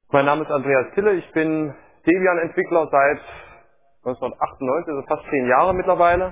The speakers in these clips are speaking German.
Mein Name ist Andreas Tille, ich bin Debian-Entwickler seit 1998, also fast 10 Jahre mittlerweile.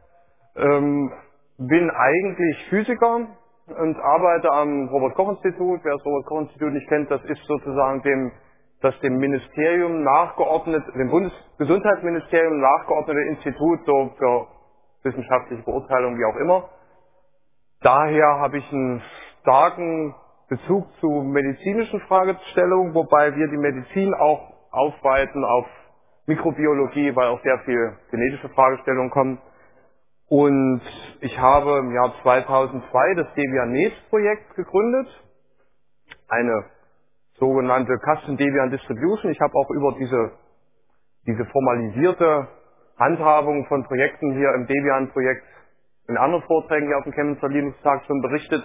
Bin eigentlich Physiker und arbeite am Robert-Koch-Institut. Wer das Robert-Koch-Institut nicht kennt, das ist sozusagen dem Ministerium nachgeordnet, dem Bundesgesundheitsministerium nachgeordnete Institut so für wissenschaftliche Beurteilung, wie auch immer. Daher habe ich einen starken Bezug zu medizinischen Fragestellungen, wobei wir die Medizin auch aufweiten auf Mikrobiologie, weil auch sehr viel genetische Fragestellungen kommen. Und ich habe im Jahr 2002 das Debian-Maze-Projekt gegründet, eine sogenannte Custom Debian Distribution. Ich habe auch über diese formalisierte Handhabung von Projekten hier im Debian-Projekt in anderen Vorträgen hier auf dem Chemnitzer Linux-Tag schon berichtet.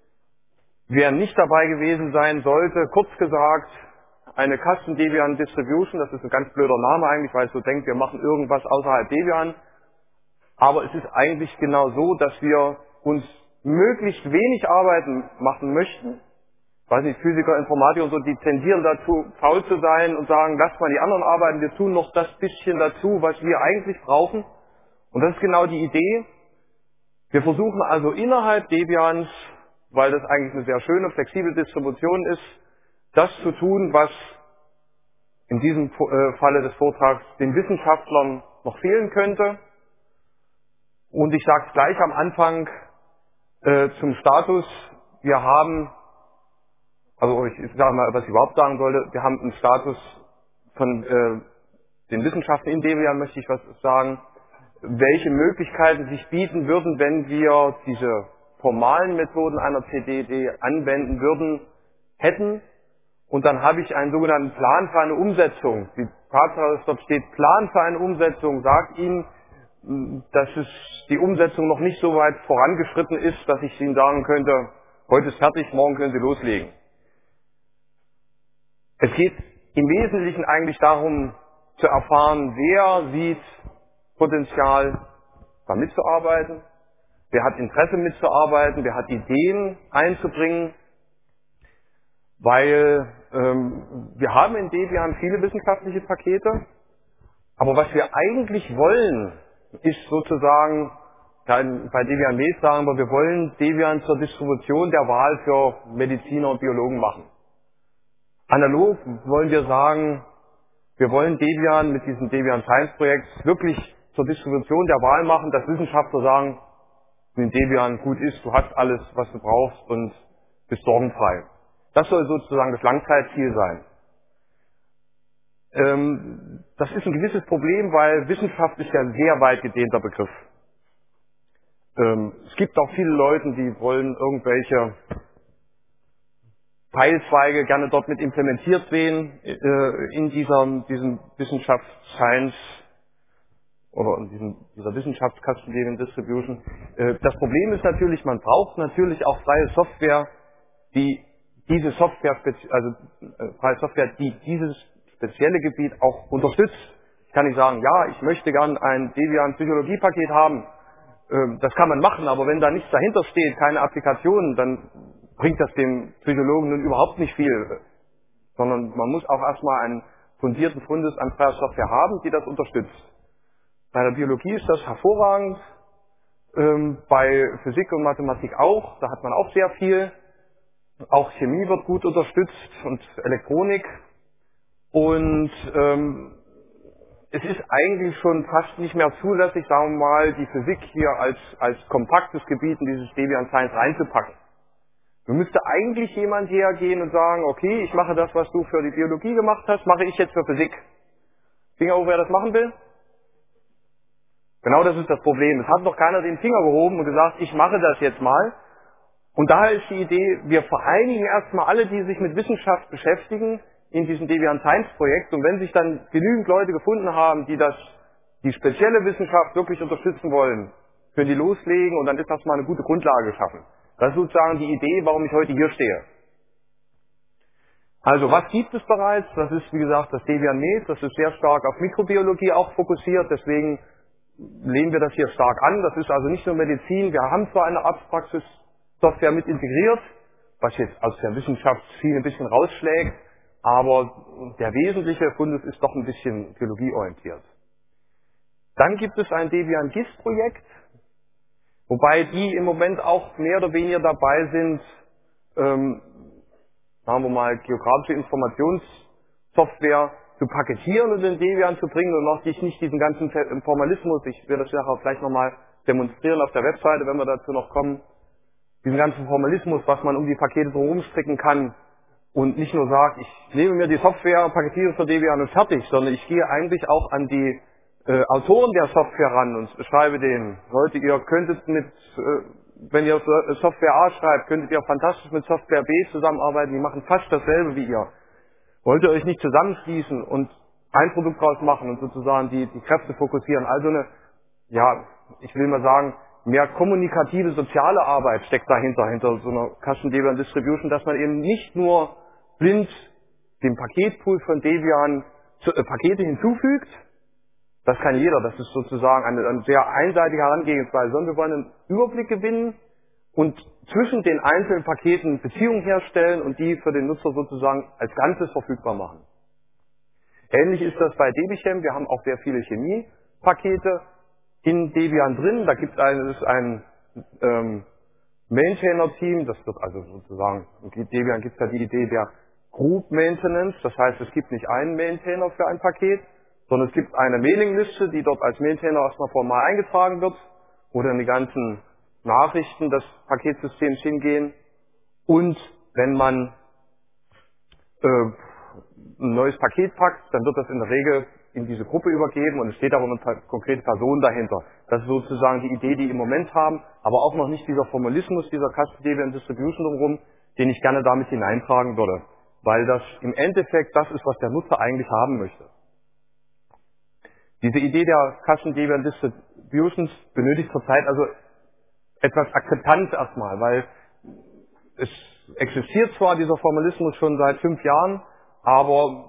Wer nicht dabei gewesen sein sollte, kurz gesagt, eine Custom Debian Distribution, das ist ein ganz blöder Name eigentlich, weil es so denkt, wir machen irgendwas außerhalb Debian. Aber es ist eigentlich genau so, dass wir uns möglichst wenig Arbeiten machen möchten. Ich weiß nicht, Physiker, Informatiker und so, die tendieren dazu, faul zu sein und sagen, lass mal die anderen arbeiten, wir tun noch das bisschen dazu, was wir eigentlich brauchen. Und das ist genau die Idee. Wir versuchen also innerhalb Debians, weil das eigentlich eine sehr schöne, flexible Distribution ist, das zu tun, was in diesem Falle des Vortrags den Wissenschaftlern noch fehlen könnte. Und ich sage es gleich am Anfang zum Status. Wir haben, also ich sage mal, was ich überhaupt sagen sollte, wir haben einen Status von den Wissenschaften in Debian, möchte ich was sagen, welche Möglichkeiten sich bieten würden, wenn wir diese formalen Methoden einer CDD anwenden würden, hätten. Und dann habe ich einen sogenannten Plan für eine Umsetzung. Die Tatsache, dass dort steht Plan für eine Umsetzung, sagt Ihnen, dass die Umsetzung noch nicht so weit vorangeschritten ist, dass ich Ihnen sagen könnte, heute ist fertig, morgen können Sie loslegen. Es geht im Wesentlichen eigentlich darum, zu erfahren, wer sieht Potenzial, da mitzuarbeiten, wer hat Interesse mitzuarbeiten, wer hat Ideen einzubringen, weil wir haben in Debian viele wissenschaftliche Pakete, aber was wir eigentlich wollen, ist sozusagen, bei Debian Maze sagen wir wollen Debian zur Distribution der Wahl für Mediziner und Biologen machen. Analog wollen wir sagen, wir wollen Debian mit diesem Debian Science Projekt wirklich zur Distribution der Wahl machen, dass Wissenschaftler sagen, wenn Debian gut ist, du hast alles, was du brauchst und bist sorgenfrei. Das soll sozusagen das Langzeitziel sein. Das ist ein gewisses Problem, weil Wissenschaft ist ja ein sehr weit gedehnter Begriff. Es gibt auch viele Leute, die wollen irgendwelche Teilzweige gerne dort mit implementiert sehen in diesem Wissenschaftsscience oder in dieser Wissenschafts-Custom Debian Distribution. Das Problem ist natürlich, man braucht natürlich auch freie Software, die dieses spezielle Gebiet auch unterstützt. Ich kann nicht sagen, ja, ich möchte gern ein Debian Psychologiepaket haben. Das kann man machen, aber wenn da nichts dahinter steht, keine Applikationen, dann bringt das dem Psychologen nun überhaupt nicht viel. Sondern man muss auch erstmal einen fundierten Fundus an freier Software haben, die das unterstützt. Bei der Biologie ist das hervorragend, bei Physik und Mathematik auch, da hat man auch sehr viel. Auch Chemie wird gut unterstützt und Elektronik. Und es ist eigentlich schon fast nicht mehr zulässig, sagen wir mal, die Physik hier als kompaktes Gebiet in dieses Debian Science reinzupacken. Du müsste eigentlich jemand hergehen und sagen, okay, ich mache das, was du für die Biologie gemacht hast, mache ich jetzt für Physik. Finger hoch, wer das machen will? Genau das ist das Problem. Es hat noch keiner den Finger gehoben und gesagt, ich mache das jetzt mal. Und daher ist die Idee, wir vereinigen erstmal alle, die sich mit Wissenschaft beschäftigen, in diesem Debian Science Projekt. Und wenn sich dann genügend Leute gefunden haben, die die spezielle Wissenschaft wirklich unterstützen wollen, können die loslegen und dann ist das mal eine gute Grundlage geschaffen. Das ist sozusagen die Idee, warum ich heute hier stehe. Also was gibt es bereits? Das ist wie gesagt das Debian Maze, das ist sehr stark auf Mikrobiologie auch fokussiert, deswegen lehnen wir das hier stark an. Das ist also nicht nur Medizin, wir haben zwar eine Arztpraxis Software mit integriert, was jetzt aus der Wissenschaftsschiene ein bisschen rausschlägt, aber der wesentliche Fundus ist doch ein bisschen theologieorientiert. Dann gibt es ein Debian-GIS-Projekt, wobei die im Moment auch mehr oder weniger dabei sind, sagen wir mal, geografische Informationssoftware zu paketieren und in Debian zu bringen und noch nicht diesen ganzen Formalismus, ich werde das nachher vielleicht nochmal demonstrieren auf der Webseite, wenn wir dazu noch kommen, diesen ganzen Formalismus, was man um die Pakete so rumstricken kann und nicht nur sagt, ich nehme mir die Software, paketiere für Debian und fertig, sondern ich gehe eigentlich auch an die Autoren der Software ran und schreibe denen, Leute, ihr könntet wenn ihr Software A schreibt, könntet ihr fantastisch mit Software B zusammenarbeiten, die machen fast dasselbe wie ihr. Wollt ihr euch nicht zusammenschließen und ein Produkt draus machen und sozusagen die Kräfte fokussieren? Also ja, ich will mal sagen, mehr kommunikative soziale Arbeit steckt dahinter, hinter so einer Custom Debian Distribution, dass man eben nicht nur blind dem Paketpool von Debian Pakete hinzufügt. Das kann jeder, das ist sozusagen eine sehr einseitige Herangehensweise, sondern wir wollen einen Überblick gewinnen und zwischen den einzelnen Paketen Beziehungen herstellen und die für den Nutzer sozusagen als Ganzes verfügbar machen. Ähnlich ist das bei Debian, wir haben auch sehr viele Chemiepakete in Debian drin, da gibt es ein Maintainer-Team, das wird also sozusagen, in Debian gibt es ja die Idee der Group Maintenance, das heißt, es gibt nicht einen Maintainer für ein Paket, sondern es gibt eine Mailingliste, die dort als Maintainer erstmal formal eingetragen wird, wo dann die ganzen Nachrichten des Paketsystems hingehen. Und wenn man ein neues Paket packt, dann wird das in der Regel in diese Gruppe übergeben und es steht aber eine konkrete Person dahinter. Das ist sozusagen die Idee, die wir im Moment haben, aber auch noch nicht dieser Formalismus, dieser Custom Debian Distribution drumherum, den ich gerne damit hineintragen würde, weil das im Endeffekt das ist, was der Nutzer eigentlich haben möchte. Diese Idee der Custom Debian Distributions benötigt zurzeit also etwas Akzeptanz erstmal, weil es existiert zwar dieser Formalismus schon seit 5 Jahren, aber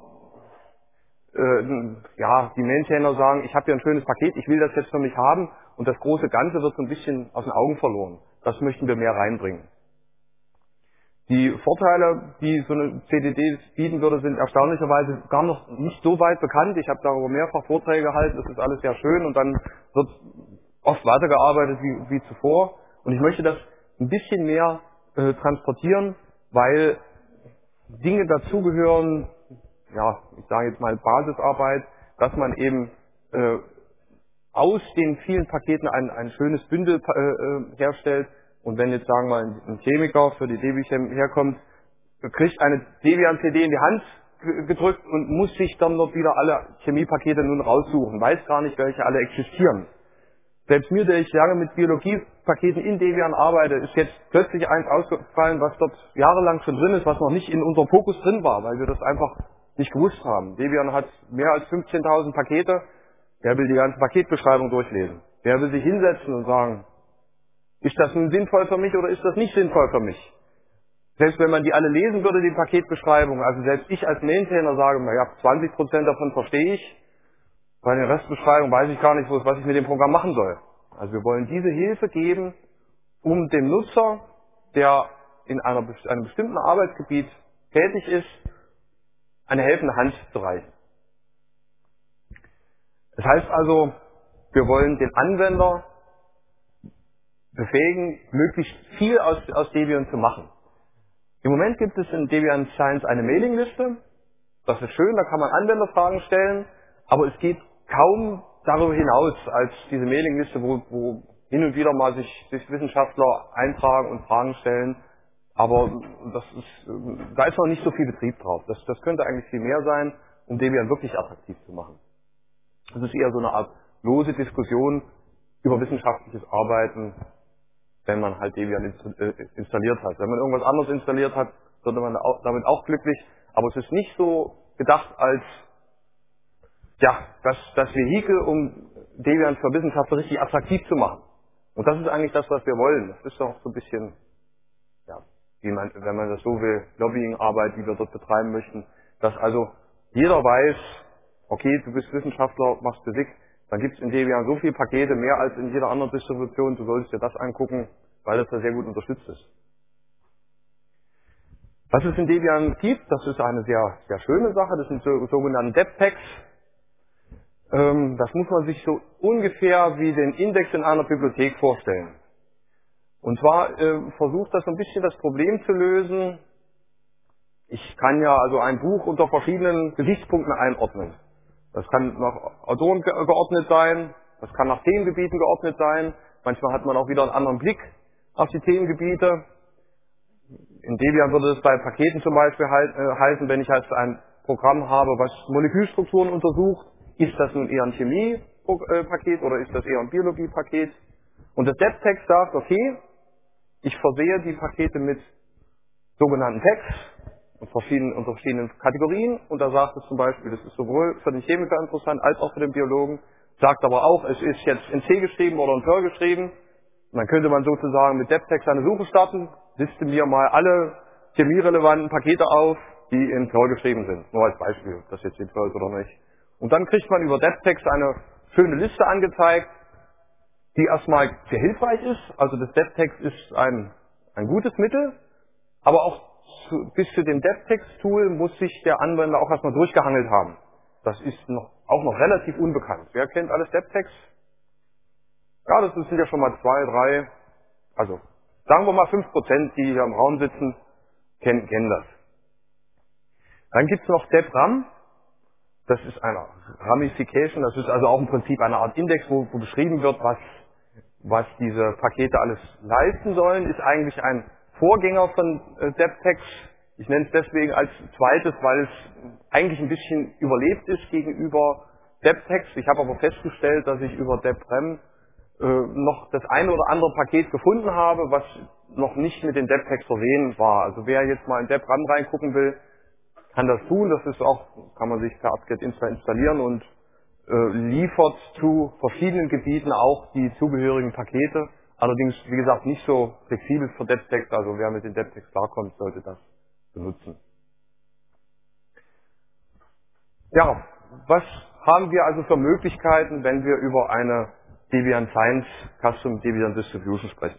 ja, die Maintainer sagen, ich habe hier ein schönes Paket, ich will das jetzt für mich haben und das große Ganze wird so ein bisschen aus den Augen verloren. Das möchten wir mehr reinbringen. Die Vorteile, die so eine CDD bieten würde, sind erstaunlicherweise gar noch nicht so weit bekannt. Ich habe darüber mehrfach Vorträge gehalten, das ist alles sehr schön und dann wird oft weitergearbeitet wie zuvor. Und ich möchte das ein bisschen mehr transportieren, weil Dinge dazugehören, ja, ich sage jetzt mal Basisarbeit, dass man eben aus den vielen Paketen ein schönes Bündel herstellt. Und wenn jetzt, sagen wir mal, ein Chemiker für die Debian herkommt, kriegt eine Debian-CD in die Hand gedrückt und muss sich dann dort wieder alle Chemiepakete nun raussuchen, weiß gar nicht, welche alle existieren. Selbst mir, der ich lange mit Biologiepaketen in Debian arbeite, ist jetzt plötzlich eins ausgefallen, was dort jahrelang schon drin ist, was noch nicht in unserem Fokus drin war, weil wir das einfach nicht gewusst haben. Debian hat mehr als 15.000 Pakete. Wer will die ganze Paketbeschreibung durchlesen? Wer will sich hinsetzen und sagen, ist das nun sinnvoll für mich oder ist das nicht sinnvoll für mich? Selbst wenn man die alle lesen würde, die Paketbeschreibung, also selbst ich als Maintainer sage, naja, 20% davon verstehe ich, bei der Restbeschreibung weiß ich gar nicht, was ich mit dem Programm machen soll. Also wir wollen diese Hilfe geben, um dem Nutzer, der in einem bestimmten Arbeitsgebiet tätig ist, eine helfende Hand zu reichen. Das heißt also, wir wollen den Anwender befähigen, möglichst viel aus Debian zu machen. Im Moment gibt es in Debian Science eine Mailingliste. Das ist schön, da kann man Anwenderfragen stellen, aber es geht kaum darüber hinaus als diese Mailingliste, wo hin und wieder mal sich Wissenschaftler eintragen und Fragen stellen. Aber da ist noch nicht so viel Betrieb drauf. Das könnte eigentlich viel mehr sein, um Debian wirklich attraktiv zu machen. Das ist eher so eine Art lose Diskussion über wissenschaftliches Arbeiten, wenn man halt Debian installiert hat. Wenn man irgendwas anderes installiert hat, wird man damit auch glücklich. Aber es ist nicht so gedacht als ja, das Vehikel, um Debian für Wissenschaftler richtig attraktiv zu machen. Und das ist eigentlich das, was wir wollen. Das ist doch so ein bisschen, ja, wenn man das so will, Lobbyingarbeit, die wir dort betreiben möchten, dass also jeder weiß, okay, du bist Wissenschaftler, machst Physik, dann gibt es in Debian so viele Pakete, mehr als in jeder anderen Distribution, du solltest dir das angucken, weil das da sehr gut unterstützt ist. Was es in Debian gibt, das ist eine sehr, sehr schöne Sache, das sind sogenannte Deb-Tags. Das muss man sich so ungefähr wie den Index in einer Bibliothek vorstellen. Und zwar versucht das so ein bisschen das Problem zu lösen. Ich kann ja also ein Buch unter verschiedenen Gesichtspunkten einordnen. Das kann nach Autoren geordnet sein, das kann nach Themengebieten geordnet sein. Manchmal hat man auch wieder einen anderen Blick auf die Themengebiete. In Debian würde es bei Paketen zum Beispiel heißen, wenn ich halt ein Programm habe, was Molekülstrukturen untersucht, ist das nun eher ein Chemie-Paket oder ist das eher ein Biologie-Paket? Und das Deb-Tag sagt, okay, ich versehe die Pakete mit sogenannten Tags unter verschiedenen Kategorien. Und da sagt es zum Beispiel, das ist sowohl für den Chemiker interessant als auch für den Biologen, sagt aber auch, es ist jetzt in C geschrieben oder in Perl geschrieben. Und dann könnte man sozusagen mit Deb-Tags eine Suche starten, liste mir mal alle chemierelevanten Pakete auf, die in Perl geschrieben sind. Nur als Beispiel, ob das jetzt in Perl ist oder nicht. Und dann kriegt man über Deb-Tags eine schöne Liste angezeigt, die erstmal sehr hilfreich ist. Also das Deb-Tags ist ein gutes Mittel, aber auch bis zu dem Deb-Tags-Tool muss sich der Anwender auch erstmal durchgehangelt haben. Das ist auch noch relativ unbekannt. Wer kennt alles Deb-Tags? Ja, das sind ja schon mal 2, 3, also sagen wir mal 5%, die hier im Raum sitzen, kennen das. Dann gibt es noch DebRam. Das ist eine Ramification, das ist also auch im Prinzip eine Art Index, wo beschrieben wird, was diese Pakete alles leisten sollen, ist eigentlich ein Vorgänger von Deb-Tags. Ich nenne es deswegen als zweites, weil es eigentlich ein bisschen überlebt ist gegenüber Deb-Tags. Ich habe aber festgestellt, dass ich über DebRam noch das eine oder andere Paket gefunden habe, was noch nicht mit den Deb-Tags versehen war. Also wer jetzt mal in DebRam reingucken will, kann das tun. Das ist auch, kann man sich per apt-get installieren und liefert zu verschiedenen Gebieten auch die zugehörigen Pakete. Allerdings, wie gesagt, nicht so flexibel für Deb-Tags. Also wer mit den Deb-Tags klarkommt, sollte das benutzen. Ja, was haben wir also für Möglichkeiten, wenn wir über eine Debian Science Custom Debian Distribution sprechen?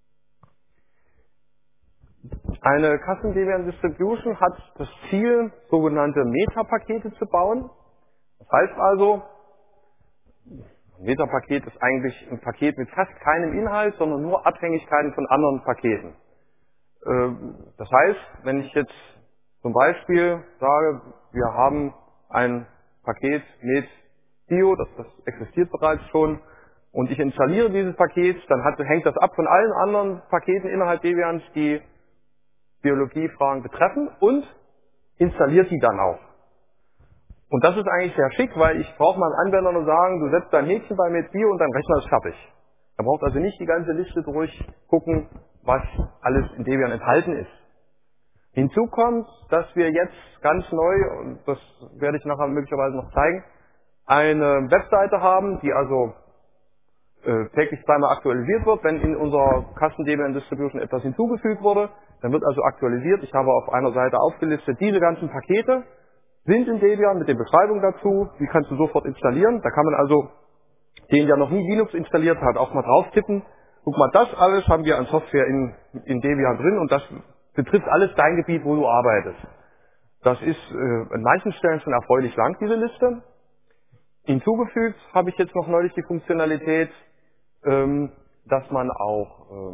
Eine Custom Debian Distribution hat das Ziel, sogenannte Metapakete zu bauen. Das heißt also, ein Metapaket ist eigentlich ein Paket mit fast keinem Inhalt, sondern nur Abhängigkeiten von anderen Paketen. Das heißt, wenn ich jetzt zum Beispiel sage, wir haben ein Paket mit Bio, das existiert bereits schon, und ich installiere dieses Paket, dann hängt das ab von allen anderen Paketen innerhalb Debians, die Biologiefragen betreffen, und installiert die dann auch. Und das ist eigentlich sehr schick, weil ich brauche meinem Anwender nur sagen, du setzt dein Häkchen bei MedBio und dein Rechner ist fertig. Er braucht also nicht die ganze Liste durchgucken, was alles in Debian enthalten ist. Hinzu kommt, dass wir jetzt ganz neu, und das werde ich nachher möglicherweise noch zeigen, eine Webseite haben, die also täglich zweimal aktualisiert wird. Wenn in unserer Custom Debian Distribution etwas hinzugefügt wurde, dann wird also aktualisiert. Ich habe auf einer Seite aufgelistet, diese ganzen Pakete sind in Debian mit den Beschreibungen dazu, die kannst du sofort installieren. Da kann man also, den der noch nie Linux installiert hat, auch mal drauf tippen. Guck mal, das alles haben wir an Software in Debian drin und das betrifft alles dein Gebiet, wo du arbeitest. Das ist an manchen Stellen schon erfreulich lang, diese Liste. Hinzugefügt habe ich jetzt noch neulich die Funktionalität, dass man auch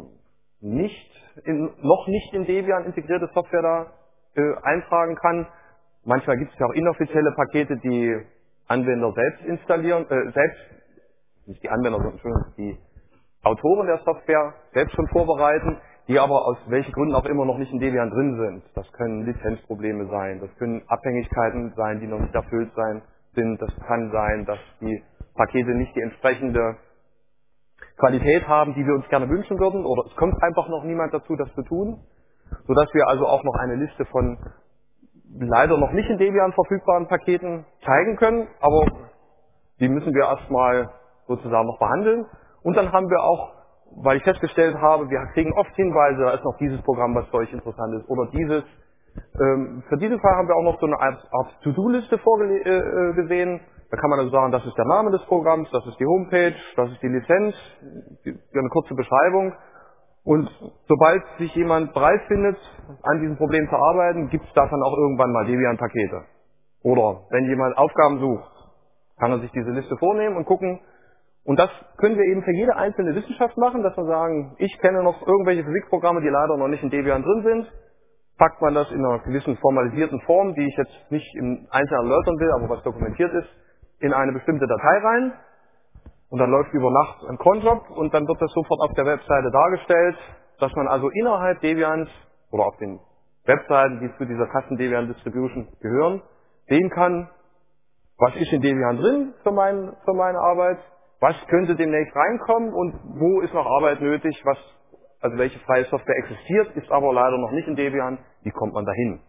noch nicht in Debian integrierte Software da eintragen kann. Manchmal gibt es ja auch inoffizielle Pakete, die Anwender selbst installieren, nicht die Anwender, sondern die Autoren der Software selbst schon vorbereiten, die aber aus welchen Gründen auch immer noch nicht in Debian drin sind. Das können Lizenzprobleme sein, das können Abhängigkeiten sein, die noch nicht erfüllt sind. Das kann sein, dass die Pakete nicht die entsprechende Qualität haben, die wir uns gerne wünschen würden, oder es kommt einfach noch niemand dazu, das zu tun, sodass wir also auch noch eine Liste von leider noch nicht in Debian verfügbaren Paketen zeigen können, aber die müssen wir erstmal sozusagen noch behandeln. Und dann haben wir auch, weil ich festgestellt habe, wir kriegen oft Hinweise, da ist noch dieses Programm, was für euch interessant ist, oder dieses. Für diesen Fall haben wir auch noch so eine Art To-Do-Liste vorgesehen. Da kann man also sagen, das ist der Name des Programms, das ist die Homepage, das ist die Lizenz, eine kurze Beschreibung. Und sobald sich jemand bereit findet, an diesem Problem zu arbeiten, gibt es davon auch irgendwann mal Debian-Pakete. Oder wenn jemand Aufgaben sucht, kann er sich diese Liste vornehmen und gucken. Und das können wir eben für jede einzelne Wissenschaft machen, dass wir sagen, ich kenne noch irgendwelche Physikprogramme, die leider noch nicht in Debian drin sind. Packt man das in einer gewissen formalisierten Form, die ich jetzt nicht im Einzelnen erläutern will, aber was dokumentiert ist, in eine bestimmte Datei rein. Und dann läuft über Nacht ein Cronjob und dann wird das sofort auf der Webseite dargestellt, dass man also innerhalb Debians oder auf den Webseiten, die zu dieser Custom Debian Distribution gehören, sehen kann, was ist in Debian drin für meine Arbeit, was könnte demnächst reinkommen und wo ist noch Arbeit nötig, also welche freie Software existiert, ist aber leider noch nicht in Debian, wie kommt man dahin?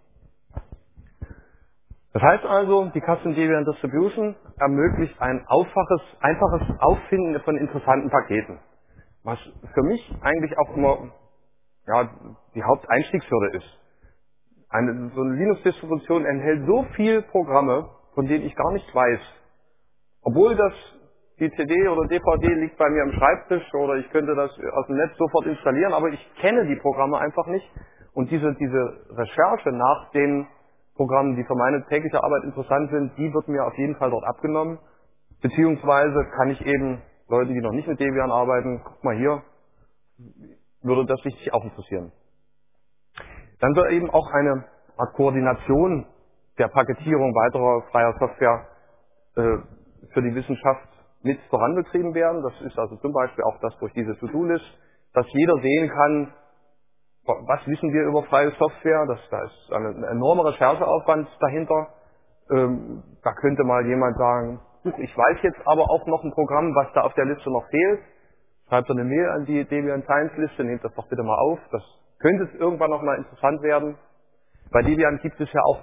Das heißt also, die Custom Debian Distribution ermöglicht ein einfaches Auffinden von interessanten Paketen. Was für mich eigentlich auch immer die Haupteinstiegshürde ist. So eine Linux-Distribution enthält so viele Programme, von denen ich gar nichts weiß. Obwohl die CD oder DVD liegt bei mir am Schreibtisch oder ich könnte das aus dem Netz sofort installieren, aber ich kenne die Programme einfach nicht. Und diese Recherche nach den Programmen, die für meine tägliche Arbeit interessant sind, die wird mir auf jeden Fall dort abgenommen. Beziehungsweise kann ich eben Leute, die noch nicht mit Debian arbeiten, guck mal hier, würde das dich auch interessieren. Dann wird eben auch eine Art Koordination der Paketierung weiterer freier Software für die Wissenschaft mit vorangetrieben werden. Das ist also zum Beispiel auch das durch diese To-Do-List, dass jeder sehen kann, was wissen wir über freie Software. Da ist ein enormer Rechercheaufwand dahinter. Da könnte mal jemand sagen, ich weiß jetzt aber auch noch ein Programm, was da auf der Liste noch fehlt. Schreibt eine Mail an die Debian Science Liste, nehmt das doch bitte mal auf. Das könnte irgendwann noch mal interessant werden. Bei Debian gibt es ja auch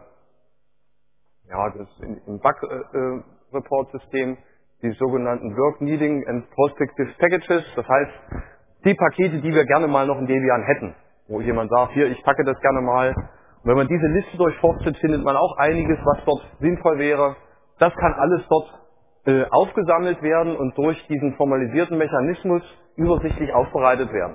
das im Bug-Report-System, die sogenannten Work Needing and Prospective Packages. Das heißt, die Pakete, die wir gerne mal noch in Debian hätten. Wo jemand sagt, hier, ich packe das gerne mal. Und wenn man diese Liste durchforstet, findet man auch einiges, was dort sinnvoll wäre. Das kann alles dort aufgesammelt werden und durch diesen formalisierten Mechanismus übersichtlich aufbereitet werden.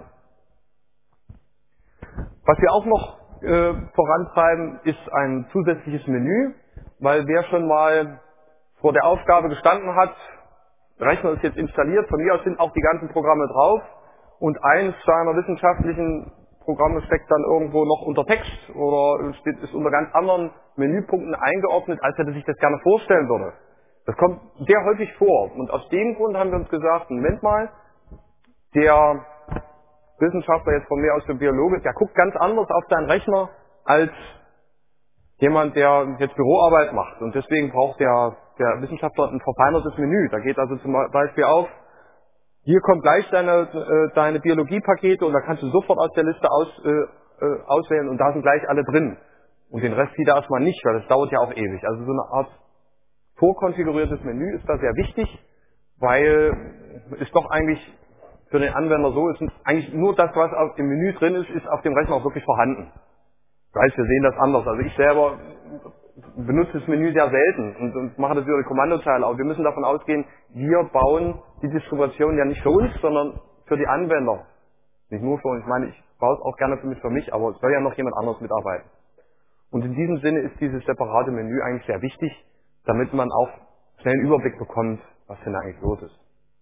Was wir auch noch vorantreiben, ist ein zusätzliches Menü, weil wer schon mal vor der Aufgabe gestanden hat, Rechner ist jetzt installiert, von mir aus sind auch die ganzen Programme drauf und eins seiner wissenschaftlichen Programme steckt dann irgendwo noch unter Text oder ist unter ganz anderen Menüpunkten eingeordnet, als er sich das gerne vorstellen würde. Das kommt sehr häufig vor und aus dem Grund haben wir uns gesagt, Moment mal, der Wissenschaftler jetzt von mir aus der Biologe, der guckt ganz anders auf seinen Rechner als jemand, der jetzt Büroarbeit macht. Und deswegen braucht der Wissenschaftler ein verfeinertes Menü. Da geht also zum Beispiel auf, hier kommt gleich deine Biologiepakete und da kannst du sofort aus der Liste auswählen und da sind gleich alle drin. Und den Rest sieht er erstmal nicht, weil das dauert ja auch ewig. Also so eine Art vorkonfiguriertes Menü ist da sehr wichtig, weil es doch eigentlich für den Anwender so ist, eigentlich nur das, was im Menü drin ist auf dem Rechner auch wirklich vorhanden. Das heißt, wir sehen das anders. Also ich selber benutze das Menü sehr selten und mache das über die Kommandozeile. Aber wir müssen davon ausgehen, wir bauen die Distribution ja nicht für uns, sondern für die Anwender. Nicht nur für uns. Ich meine, ich baue es auch gerne für mich, aber es soll ja noch jemand anderes mitarbeiten. Und in diesem Sinne ist dieses separate Menü eigentlich sehr wichtig, damit man auch schnell einen Überblick bekommt, was denn eigentlich los ist.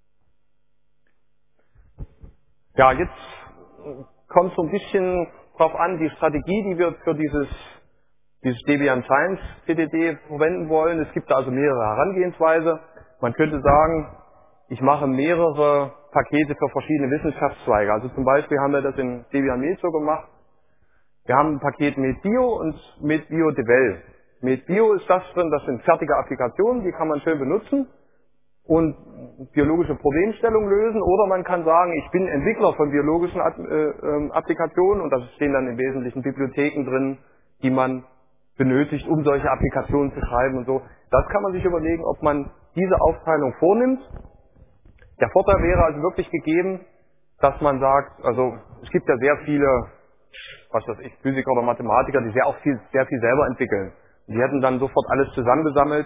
Ja, jetzt kommt so ein bisschen drauf an, die Strategie, die wir für dieses Debian Science PDD verwenden wollen. Es gibt da also mehrere Herangehensweise. Man könnte sagen, ich mache mehrere Pakete für verschiedene Wissenschaftszweige. Also zum Beispiel haben wir das in Debian Med so gemacht. Wir haben ein Paket MedBio und MedBio Devel. MedBio ist das drin, das sind fertige Applikationen, die kann man schön benutzen und biologische Problemstellungen lösen. Oder man kann sagen, ich bin Entwickler von biologischen Applikationen und da stehen dann im Wesentlichen Bibliotheken drin, die man benötigt, um solche Applikationen zu schreiben und so. Das kann man sich überlegen, ob man diese Aufteilung vornimmt. Der Vorteil wäre also wirklich gegeben, dass man sagt, also es gibt ja sehr viele, was weiß ich, Physiker oder Mathematiker, die sehr viel selber entwickeln. Die hätten dann sofort alles zusammengesammelt,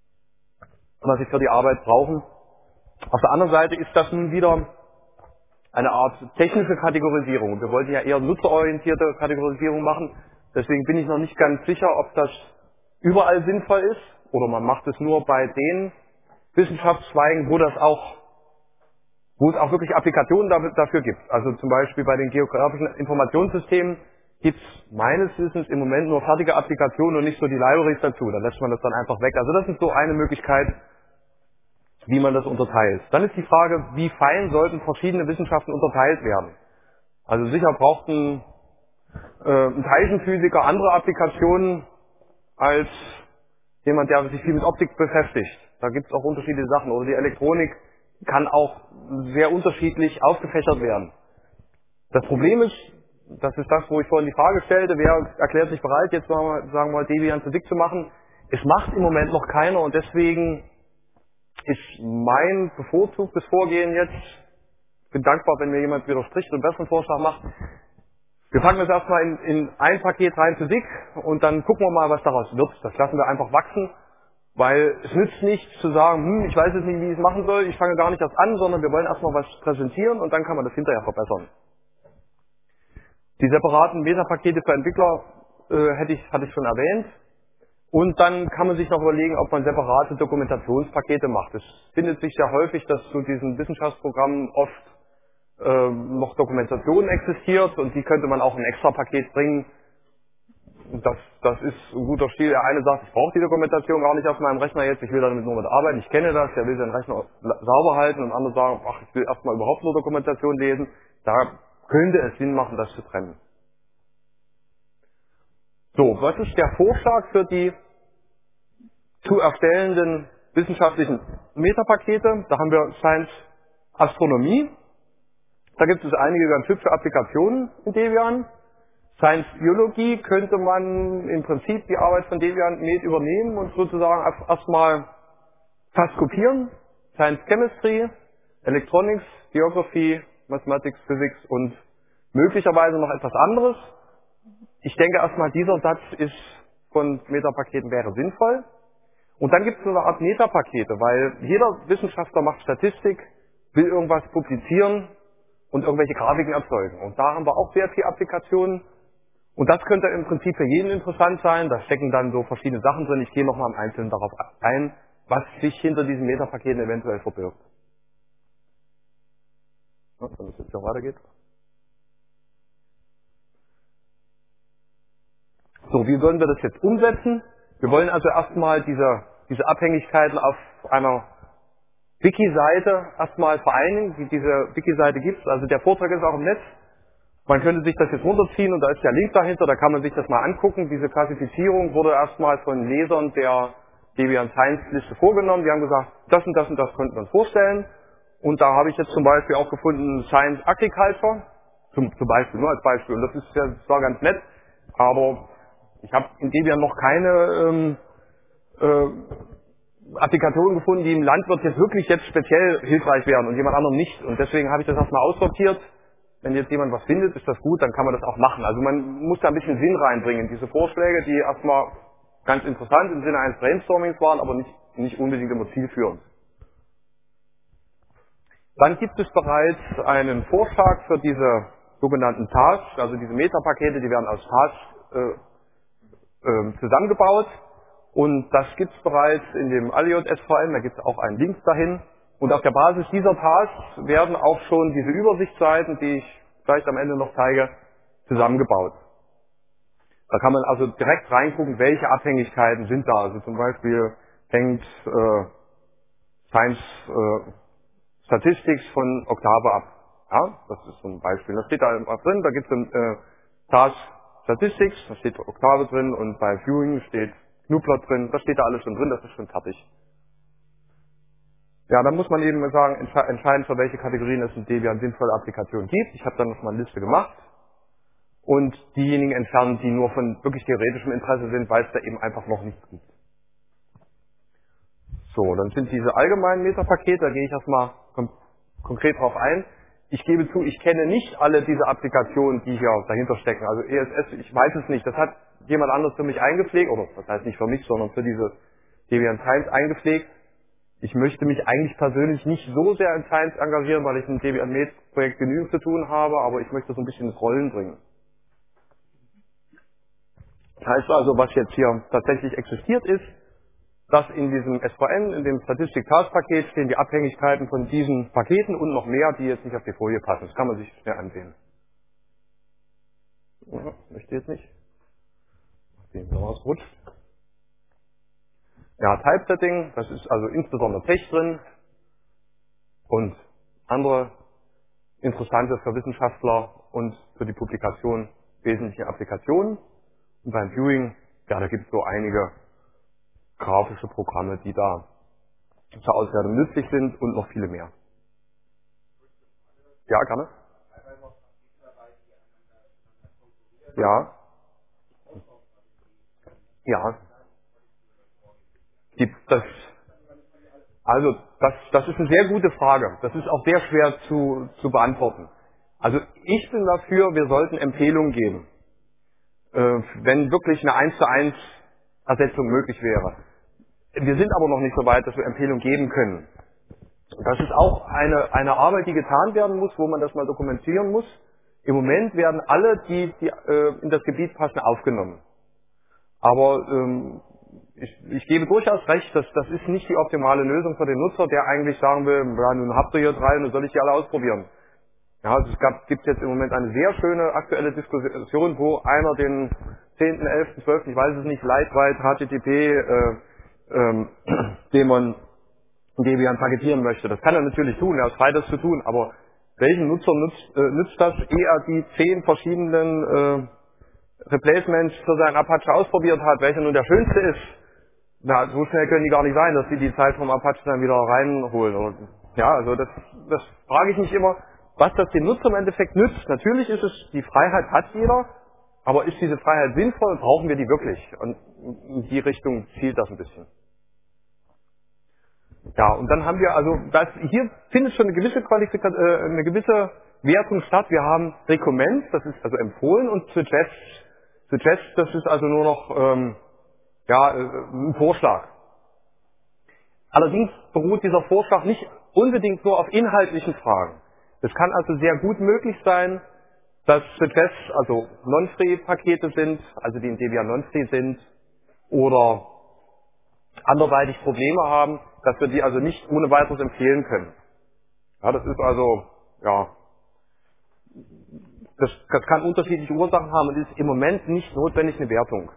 was sie für die Arbeit brauchen. Auf der anderen Seite ist das nun wieder eine Art technische Kategorisierung. Wir wollten ja eher nutzerorientierte Kategorisierung machen. Deswegen bin ich noch nicht ganz sicher, ob das überall sinnvoll ist oder man macht es nur bei den Wissenschaftszweigen, wo es auch wirklich Applikationen dafür gibt. Also zum Beispiel bei den geografischen Informationssystemen gibt es meines Wissens im Moment nur fertige Applikationen und nicht so die Libraries dazu. Da lässt man das dann einfach weg. Also das ist so eine Möglichkeit, wie man das unterteilt. Dann ist die Frage, wie fein sollten verschiedene Wissenschaften unterteilt werden. Also sicher braucht ein Teilchenphysiker andere Applikationen als jemand, der sich viel mit Optik beschäftigt. Da gibt es auch unterschiedliche Sachen. Oder die Elektronik kann auch sehr unterschiedlich aufgefächert werden. Das Problem ist, das ist das, wo ich vorhin die Frage stellte, wer erklärt sich bereit, jetzt mal, sagen wir mal, Debian Physik zu machen. Es macht im Moment noch keiner und deswegen ist mein bevorzugtes Vorgehen jetzt, ich bin dankbar, wenn mir jemand widerspricht und einen besseren Vorschlag macht. Wir packen das erstmal in ein Paket rein Physik und dann gucken wir mal, was daraus wird. Das lassen wir einfach wachsen, weil es nützt nichts zu sagen, ich weiß jetzt nicht, wie ich es machen soll, ich fange gar nicht erst an, sondern wir wollen erstmal was präsentieren und dann kann man das hinterher verbessern. Die separaten Metapakete für Entwickler hatte ich schon erwähnt. Und dann kann man sich noch überlegen, ob man separate Dokumentationspakete macht. Es findet sich sehr häufig, dass zu diesen Wissenschaftsprogrammen oft noch Dokumentation existiert und die könnte man auch in ein extra Paket bringen. Das ist ein guter Stil. Der eine sagt, ich brauche die Dokumentation gar nicht auf meinem Rechner jetzt, ich will damit nur mit arbeiten, ich kenne das, der will seinen Rechner sauber halten und andere sagen, ach, ich will erstmal überhaupt nur Dokumentation lesen. Da könnte es Sinn machen, das zu trennen. So, was ist der Vorschlag für die zu erstellenden wissenschaftlichen Metapakete? Da haben wir Science Astronomie. Da gibt es einige ganz hübsche Applikationen in Debian. Science Biologie könnte man im Prinzip die Arbeit von Debian mit übernehmen und sozusagen erstmal fast kopieren. Science Chemistry, Electronics, Geography, Mathematics, Physics und möglicherweise noch etwas anderes. Ich denke erstmal, dieser Satz ist von Metapaketen wäre sinnvoll. Und dann gibt es so eine Art Metapakete, weil jeder Wissenschaftler macht Statistik, will irgendwas publizieren und irgendwelche Grafiken erzeugen. Und da haben wir auch sehr viele Applikationen. Und das könnte im Prinzip für jeden interessant sein. Da stecken dann so verschiedene Sachen drin. Ich gehe nochmal im Einzelnen darauf ein, was sich hinter diesen Metapaketen eventuell verbirgt. Ja, wenn es jetzt noch weitergeht. So, wie wollen wir das jetzt umsetzen? Wir wollen also erstmal diese Abhängigkeiten auf einer Wiki-Seite erstmal vereinigen. Diese Wiki-Seite gibt es, also der Vortrag ist auch im Netz. Man könnte sich das jetzt runterziehen und da ist der Link dahinter, da kann man sich das mal angucken. Diese Klassifizierung wurde erstmal von Lesern der Debian Science Liste vorgenommen. Die haben gesagt, das und das und das könnten wir uns vorstellen. Und da habe ich jetzt zum Beispiel auch gefunden Science Agriculture, zum Beispiel, nur als Beispiel. Und das war ganz nett, aber ich habe in Debian noch keine Applikationen gefunden, die im Landwirt jetzt speziell hilfreich wären und jemand anderem nicht. Und deswegen habe ich das erstmal aussortiert. Wenn jetzt jemand was findet, ist das gut, dann kann man das auch machen. Also man muss da ein bisschen Sinn reinbringen. Diese Vorschläge, die erstmal ganz interessant im Sinne eines Brainstormings waren, aber nicht unbedingt immer zielführend. Dann gibt es bereits einen Vorschlag für diese sogenannten Tasks, also diese Metapakete, die werden aus Tasks zusammengebaut. Und das gibt es bereits in dem Alliot SVN, da gibt es auch einen Link dahin. Und auf der Basis dieser Tasks werden auch schon diese Übersichtsseiten, die ich vielleicht am Ende noch zeige, zusammengebaut. Da kann man also direkt reingucken, welche Abhängigkeiten sind da. Also zum Beispiel hängt Science Statistics von Octave ab. Ja, das ist so ein Beispiel. Das steht da drin, da gibt es ein Task Statistics, da steht Octave drin und bei Viewing steht Gnuplot drin, das steht da alles schon drin, das ist schon fertig. Ja, dann muss man eben sagen, entscheiden, für welche Kategorien es in Debian sinnvolle Applikationen gibt. Ich habe dann noch mal eine Liste gemacht und diejenigen entfernen, die nur von wirklich theoretischem Interesse sind, weil es da eben einfach noch nichts gibt. So, dann sind diese allgemeinen Metapakete, da gehe ich erstmal konkret drauf ein. Ich gebe zu, ich kenne nicht alle diese Applikationen, die hier dahinter stecken. Also ESS, ich weiß es nicht. Das hat jemand anderes für mich eingepflegt, oder das heißt nicht für mich, sondern für diese Debian Times eingepflegt. Ich möchte mich eigentlich persönlich nicht so sehr in Science engagieren, weil ich im Debian Med Projekt genügend zu tun habe, aber ich möchte so ein bisschen ins Rollen bringen. Das heißt also, was jetzt hier tatsächlich existiert ist, dass in diesem SVN, in dem Statistik-Task-Paket, stehen die Abhängigkeiten von diesen Paketen und noch mehr, die jetzt nicht auf die Folie passen. Das kann man sich schnell ansehen. Ja, möchte jetzt nicht. Den noch ausrutscht. Ja, Typesetting, das ist also insbesondere Pech drin und andere interessante für Wissenschaftler und für die Publikation wesentliche Applikationen. Und beim Viewing, ja, da gibt es so einige grafische Programme, die da zur Auswertung nützlich sind und noch viele mehr. Ja, gerne. Ja, ja. Das ist eine sehr gute Frage. Das ist auch sehr schwer zu beantworten. Also ich bin dafür, wir sollten Empfehlungen geben, wenn wirklich eine 1:1 Ersetzung möglich wäre. Wir sind aber noch nicht so weit, dass wir Empfehlungen geben können. Das ist auch eine Arbeit, die getan werden muss, wo man das mal dokumentieren muss. Im Moment werden alle, die in das Gebiet passen, aufgenommen. Aber ich gebe durchaus recht, dass das ist nicht die optimale Lösung für den Nutzer, der eigentlich sagen will, ja, nun habt ihr hier 3, nun soll ich die alle ausprobieren. Ja, also gibt jetzt im Moment eine sehr schöne aktuelle Diskussion, wo einer den 10., 11., 12., ich weiß es nicht, lightweight HTTP Daemon Debian paketieren möchte. Das kann er natürlich tun, er ist frei, das zu tun, aber welchen Nutzer nützt das, ehe er die 10 verschiedenen Replacements für seinen Apache ausprobiert hat, welcher nun der schönste ist? Na, so schnell können die gar nicht sein, dass sie die Zeit vom Apache dann wieder reinholen. Ja, also das frage ich mich immer, was das dem Nutzer im Endeffekt nützt. Natürlich ist es, die Freiheit hat jeder, aber ist diese Freiheit sinnvoll? Brauchen wir die wirklich? Und in die Richtung zielt das ein bisschen. Ja, und dann haben wir also, hier findet schon eine gewisse eine gewisse Wertung statt. Wir haben Recommend, das ist also empfohlen, und Suggest. Suggest, das ist also nur noch ein Vorschlag. Allerdings beruht dieser Vorschlag nicht unbedingt nur auf inhaltlichen Fragen. Es kann also sehr gut möglich sein, dass Suggest also Non-Free-Pakete sind, also die in Debian Non-Free sind, oder anderweitig Probleme haben, dass wir die also nicht ohne weiteres empfehlen können. Ja, das ist also, ja, das kann unterschiedliche Ursachen haben und ist im Moment nicht notwendig eine Wertung.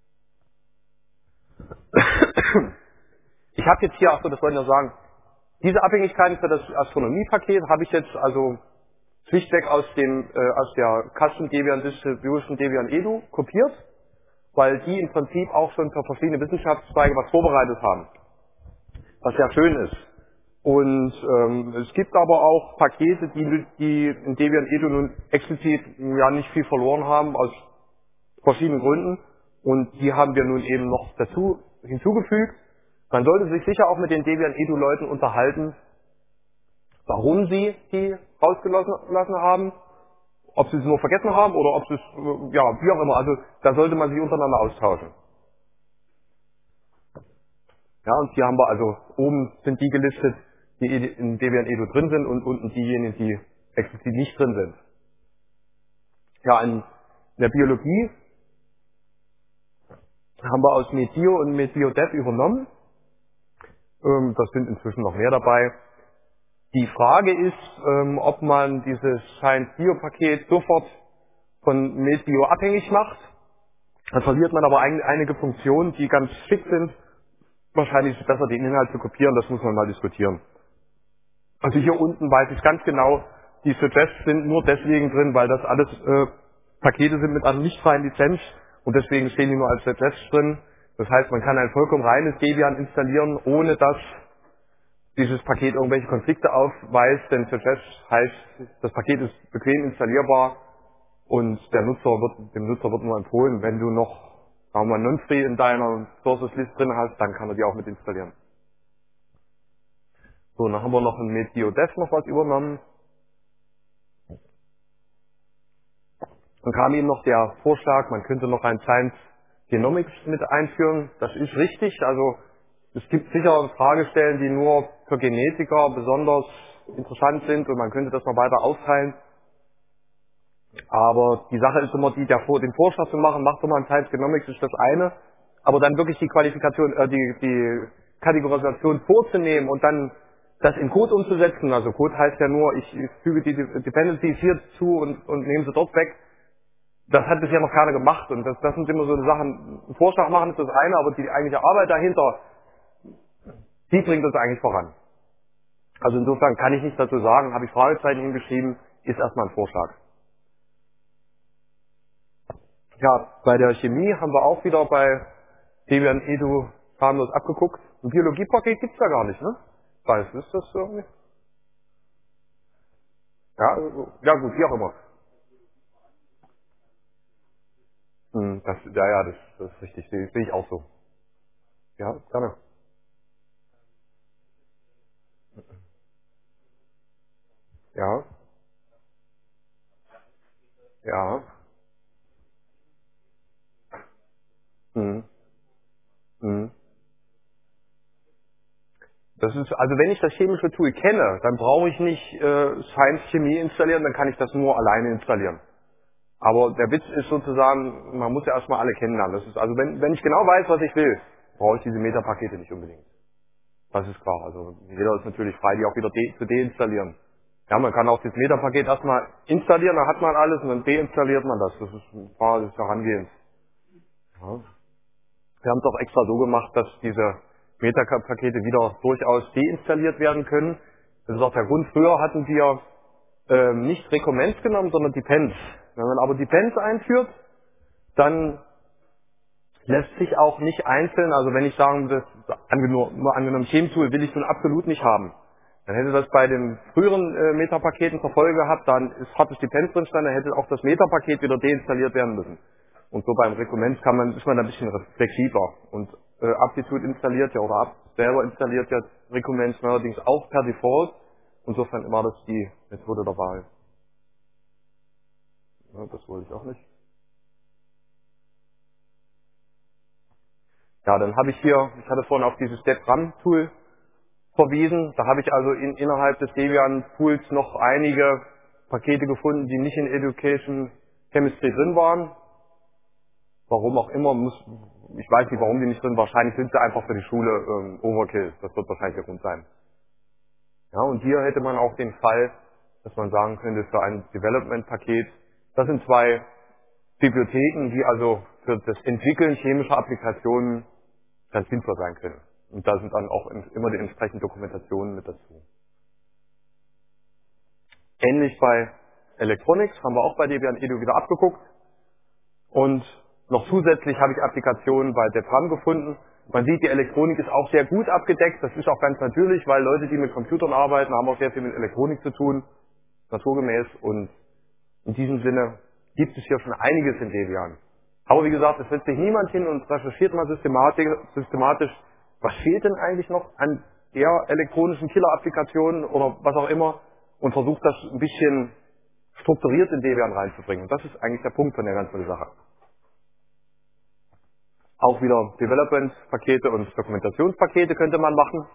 Ich habe jetzt hier, das wollte ich noch sagen, diese Abhängigkeiten für das Astronomie-Paket habe ich jetzt also schlichtweg aus der Custom Debian Distribution Debian Edu kopiert, weil die im Prinzip auch schon für verschiedene Wissenschaftszweige was vorbereitet haben, was sehr schön ist. Und es gibt aber auch Pakete, die in Debian Edu nun explizit ja nicht viel verloren haben, aus verschiedenen Gründen. Und die haben wir nun eben noch dazu hinzugefügt. Man sollte sich sicher auch mit den Debian Edu Leuten unterhalten, warum sie die rausgelassen haben, ob sie es nur vergessen haben oder ob sie es, wie auch immer. Also da sollte man sich untereinander austauschen. Ja, und hier haben wir also, oben sind die gelistet, die in Debian Edu drin sind, und unten diejenigen, die explizit nicht drin sind. Ja, in der Biologie haben wir aus MedBio und MedBioDev übernommen. Das sind inzwischen noch mehr dabei. Die Frage ist, ob man dieses Science-Bio-Paket sofort von MedBio abhängig macht. Dann verliert man aber einige Funktionen, die ganz schick sind. Wahrscheinlich ist es besser, den Inhalt zu kopieren, das muss man mal diskutieren. Also hier unten weiß ich ganz genau, die Suggests sind nur deswegen drin, weil das alles Pakete sind mit einer nicht freien Lizenz und deswegen stehen die nur als Suggests drin. Das heißt, man kann ein vollkommen reines Debian installieren, ohne dass dieses Paket irgendwelche Konflikte aufweist, denn Suggest heißt, das Paket ist bequem installierbar und dem Nutzer wird nur empfohlen, wenn du noch, sagen wir mal, Non-Free in deiner Sources List drin hast, dann kann er die auch mit installieren. So, dann haben wir noch in MedBioDev noch was übernommen. Dann kam eben noch der Vorschlag, man könnte noch ein Science Genomics mit einführen. Das ist richtig, also Es gibt sicher Fragestellen, die nur für Genetiker besonders interessant sind und man könnte das mal weiter aufteilen. Aber die Sache ist immer die, den Vorschlag zu machen, macht doch mal ein Science Genomics, ist das eine. Aber dann wirklich die Qualifikation, die Kategorisation vorzunehmen und dann das in Code umzusetzen. Also Code heißt ja nur, ich füge die Dependencies hier zu und nehme sie dort weg. Das hat bisher noch keiner gemacht und das sind immer so Sachen, einen Vorschlag machen ist das eine, aber die eigentliche Arbeit dahinter, die bringt uns eigentlich voran. Also insofern kann ich nichts dazu sagen, habe ich Fragezeichen hingeschrieben, ist erstmal ein Vorschlag. Ja, bei der Chemie haben wir auch wieder bei Debian Edu harmlos abgeguckt. Ein Biologiepaket gibt's da gar nicht, ne? Weiß, ist das irgendwie? Ja, ja gut, wie auch immer. Das ist richtig, sehe ich auch so. Ja, gerne. Ja, ja. Hm, hm. Das ist, also wenn ich das chemische Tool kenne, dann brauche ich nicht Science Chemie installieren, dann kann ich das nur alleine installieren. Aber der Witz ist sozusagen, man muss ja erstmal alle kennenlernen. Das ist, also wenn ich genau weiß, was ich will, brauche ich diese Metapakete nicht unbedingt. Das ist klar. Also jeder ist natürlich frei, die auch wieder zu deinstallieren. Ja, man kann auch das Metapaket erstmal installieren, dann hat man alles und dann deinstalliert man das. Das ist ein paar des Herangehens. Ja. Wir haben es auch extra so gemacht, dass diese Metapakete wieder durchaus deinstalliert werden können. Das ist auch der Grund. Früher hatten wir nicht Recommends genommen, sondern Depends. Wenn man aber Depends einführt, dann lässt sich auch nicht einzeln, also wenn ich sagen, das angenommen Thementool will ich nun absolut nicht haben, dann hätte das bei den früheren Metapaketen zur Folge gehabt, dann ist hartes Depends drin stand, dann hätte auch das Metapaket wieder deinstalliert werden müssen. Und so beim Recommends ist man da ein bisschen flexibler. Und Aptitude installiert ja oder selber installiert ja Recommends allerdings auch per Default. Insofern war das die Methode der Wahl. Ja, das wollte ich auch nicht. Ja, dann habe ich hier, ich hatte vorhin auf dieses DevRAM-Tool verwiesen. Da habe ich also innerhalb des Debian-Pools noch einige Pakete gefunden, die nicht in Education Chemistry drin waren. Warum auch immer, ich weiß nicht, warum die nicht drin. Wahrscheinlich sind sie einfach für die Schule Overkill. Das wird wahrscheinlich der Grund sein. Ja, und hier hätte man auch den Fall, dass man sagen könnte, für ein Development-Paket, das sind zwei Bibliotheken, die also für das Entwickeln chemischer Applikationen ganz sinnvoll sein können. Und da sind dann auch immer die entsprechenden Dokumentationen mit dazu. Ähnlich bei Electronics haben wir auch bei Debian Edu wieder abgeguckt. Und noch zusätzlich habe ich Applikationen bei DevRAM gefunden. Man sieht, die Elektronik ist auch sehr gut abgedeckt. Das ist auch ganz natürlich, weil Leute, die mit Computern arbeiten, haben auch sehr viel mit Elektronik zu tun, naturgemäß. Und in diesem Sinne gibt es hier schon einiges in Debian. Aber wie gesagt, es setzt sich niemand hin und recherchiert mal systematisch, was fehlt denn eigentlich noch an der elektronischen Killer-Applikation oder was auch immer und versucht das ein bisschen strukturiert in Debian reinzubringen. Und das ist eigentlich der Punkt von der ganzen Sache. Auch wieder Development-Pakete und Dokumentationspakete könnte man machen.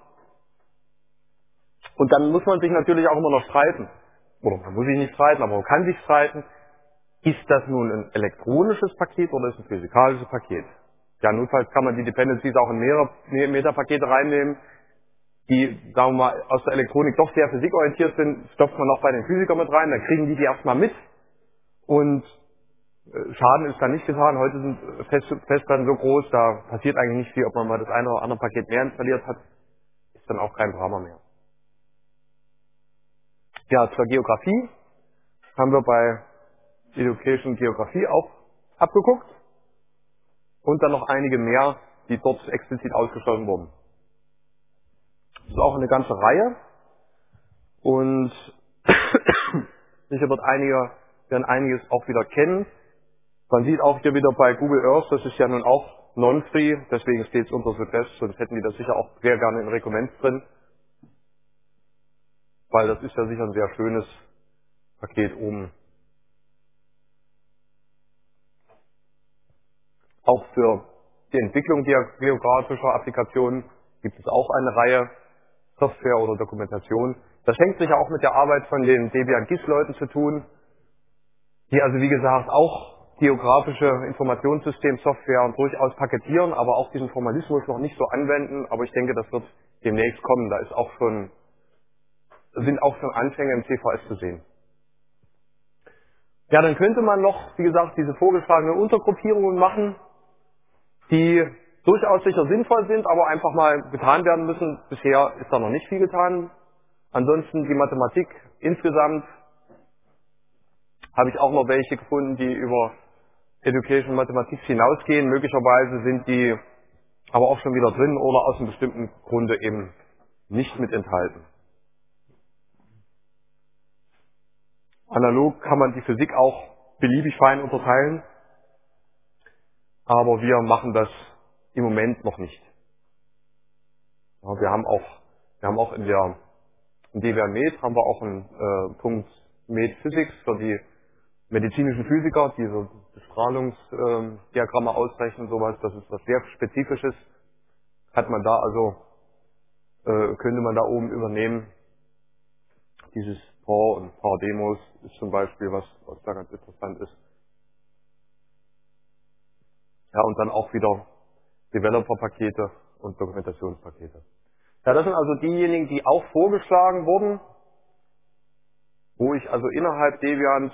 Und dann muss man sich natürlich auch immer noch streiten. Oder man muss sich nicht streiten, aber man kann sich streiten. Ist das nun ein elektronisches Paket oder ist es ein physikalisches Paket? Ja, notfalls kann man die Dependencies auch in mehrere Metapakete reinnehmen, die, sagen wir mal, aus der Elektronik doch sehr physikorientiert sind, stopft man noch bei den Physikern mit rein, dann kriegen die erstmal mit und Schaden ist dann nicht getan. Heute sind Festplatten so groß, da passiert eigentlich nicht viel, ob man mal das eine oder andere Paket mehr installiert hat, ist dann auch kein Drama mehr. Ja, zur Geografie haben wir bei Education Geografie auch abgeguckt und dann noch einige mehr, die dort explizit ausgeschlossen wurden. Das ist auch eine ganze Reihe und sicher werden einiges auch wieder kennen. Man sieht auch hier wieder bei Google Earth, das ist ja nun auch non-free, deswegen steht es unter Suggest, sonst hätten die das sicher auch sehr gerne in Recommends drin, weil das ist ja sicher ein sehr schönes Paket oben. Auch für die Entwicklung geografischer Applikationen gibt es auch eine Reihe Software oder Dokumentation. Das hängt sicher auch mit der Arbeit von den Debian GIS-Leuten zu tun, die also wie gesagt auch geografische Informationssystem-Software durchaus paketieren, aber auch diesen Formalismus noch nicht so anwenden. Aber ich denke, das wird demnächst kommen. Da ist auch schon, sind auch schon Anfänge im CVS zu sehen. Ja, dann könnte man noch, wie gesagt, diese vorgeschlagenen Untergruppierungen machen, die durchaus sicher sinnvoll sind, aber einfach mal getan werden müssen. Bisher ist da noch nicht viel getan. Ansonsten die Mathematik insgesamt habe ich auch noch welche gefunden, die über Education Mathematics hinausgehen. Möglicherweise sind die aber auch schon wieder drin oder aus einem bestimmten Grunde eben nicht mit enthalten. Analog kann man die Physik auch beliebig fein unterteilen, aber wir machen das im Moment noch nicht. Ja, wir haben auch in Debian Med haben wir auch einen Punkt Med Physics für die medizinischen Physiker, die so Bestrahlungsdiagramme ausrechnen, sowas. Das ist was sehr Spezifisches. Hat man da also, könnte man da oben übernehmen. Dieses POR und POR-Demos ist zum Beispiel was da ganz interessant ist. Ja, und dann auch wieder Developer-Pakete und Dokumentationspakete. Ja, das sind also diejenigen, die auch vorgeschlagen wurden, wo ich also innerhalb Debians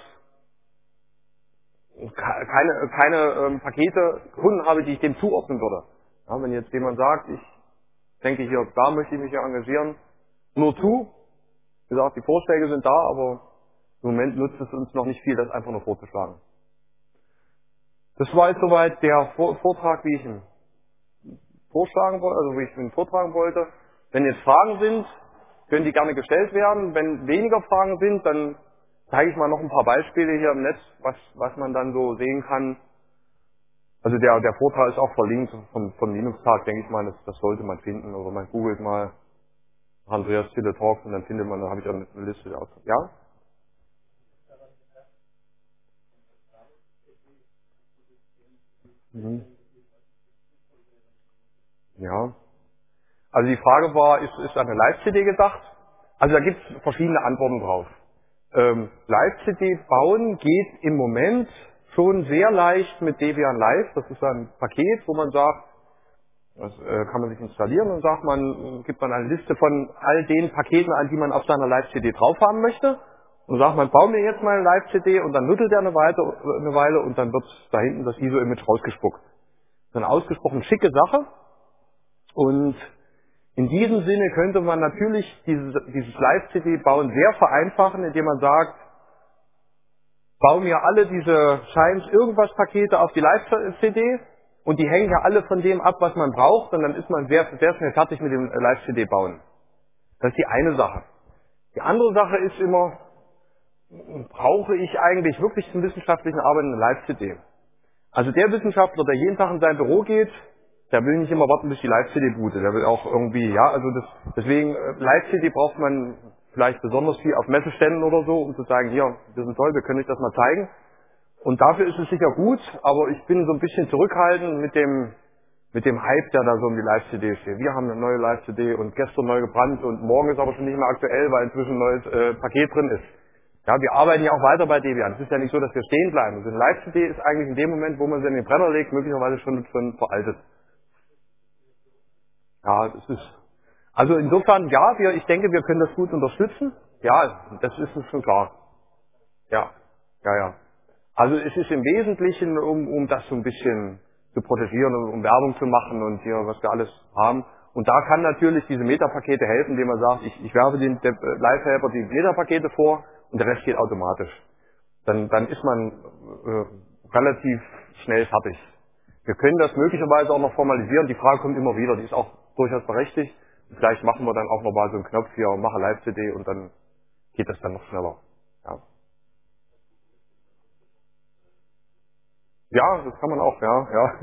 keine Pakete gefunden habe, die ich dem zuordnen würde. Ja, wenn jetzt jemand sagt, ich denke hier, da möchte ich mich ja engagieren, nur zu. Wie gesagt, die Vorschläge sind da, aber im Moment nutzt es uns noch nicht viel, das einfach nur vorzuschlagen. Das war jetzt soweit der Vortrag, wie ich ihn vorschlagen wollte, also wie ich ihn vortragen wollte. Wenn jetzt Fragen sind, können die gerne gestellt werden. Wenn weniger Fragen sind, dann zeige ich mal noch ein paar Beispiele hier im Netz, was man dann so sehen kann. Also der Vortrag ist auch verlinkt vom Linux-Tag, denke ich mal, das sollte man finden. Oder man googelt mal Andreas Stille Talks und dann findet man, da habe ich auch eine Liste aus. Ja? Mhm. Ja. Also die Frage war, ist eine Live-CD gedacht? Also da gibt es verschiedene Antworten drauf. Live-CD bauen geht im Moment schon sehr leicht mit Debian Live. Das ist ein Paket, wo man sagt, das kann man sich installieren und sagt man, gibt man eine Liste von all den Paketen an, die man auf seiner Live-CD drauf haben möchte. Und sagt man, bau mir jetzt mal eine Live-CD und dann nüttelt er eine Weile und dann wird da hinten das ISO-Image rausgespuckt. Das ist eine ausgesprochen schicke Sache und in diesem Sinne könnte man natürlich dieses Live-CD-Bauen sehr vereinfachen, indem man sagt, bau mir alle diese Scheins-Irgendwas-Pakete auf die Live-CD und die hängen ja alle von dem ab, was man braucht und dann ist man sehr, sehr schnell fertig mit dem Live-CD-Bauen. Das ist die eine Sache. Die andere Sache ist immer, brauche ich eigentlich wirklich zum wissenschaftlichen Arbeiten eine Live-CD? Also der Wissenschaftler, der jeden Tag in sein Büro geht, der will nicht immer warten, bis die Live-CD bootet. Der will auch irgendwie, ja, also deswegen, Live-CD braucht man vielleicht besonders viel auf Messeständen oder so, um zu sagen, hier, wir sind toll, wir können euch das mal zeigen. Und dafür ist es sicher gut, aber ich bin so ein bisschen zurückhaltend mit dem Hype, der da so um die Live-CD steht. Wir haben eine neue Live-CD und gestern neu gebrannt und morgen ist aber schon nicht mehr aktuell, weil inzwischen ein neues Paket drin ist. Ja, wir arbeiten ja auch weiter bei Debian. Es ist ja nicht so, dass wir stehen bleiben. Also eine Live-CD ist eigentlich in dem Moment, wo man sie in den Brenner legt, möglicherweise schon veraltet. Ja, das ist, also insofern, ja, ich denke, wir können das gut unterstützen. Ja, das ist uns schon klar. Ja, ja, ja. Also es ist im Wesentlichen, um das so ein bisschen zu protegieren und um Werbung zu machen und hier, was wir alles haben. Und da kann natürlich diese Metapakete helfen, indem man sagt, ich werfe den Live-Helper die Metapakete vor und der Rest geht automatisch. Dann ist man relativ schnell fertig. Wir können das möglicherweise auch noch formalisieren. Die Frage kommt immer wieder, die ist auch durchaus berechtigt. Vielleicht machen wir dann auch nochmal so einen Knopf hier, mache Live-CD und dann geht das dann noch schneller. Ja. Ja, das kann man auch, ja, ja.